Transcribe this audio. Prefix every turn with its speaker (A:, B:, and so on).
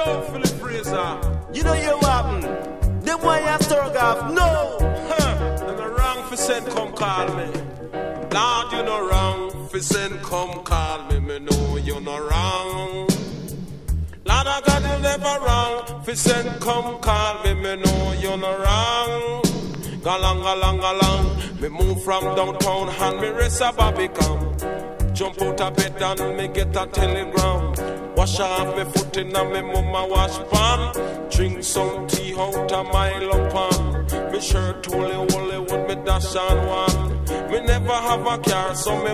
A: Philip Fraser. You know you happen. Them why you stir off. No. Huh. Them wrong for send come call me. Lord, you no wrong for send come call me. Me know you no wrong. Lord, I got you never wrong. For send come call me. Me know you no wrong. Galang, galang, galang. Me move from downtown and me rest a Barbican. Jump out of bed and me get a telegram. Wash off me foot in and me mama wash pan. Drink some tea out of my lump pan. Me shirt holy with me dash on one. Me never have a car so me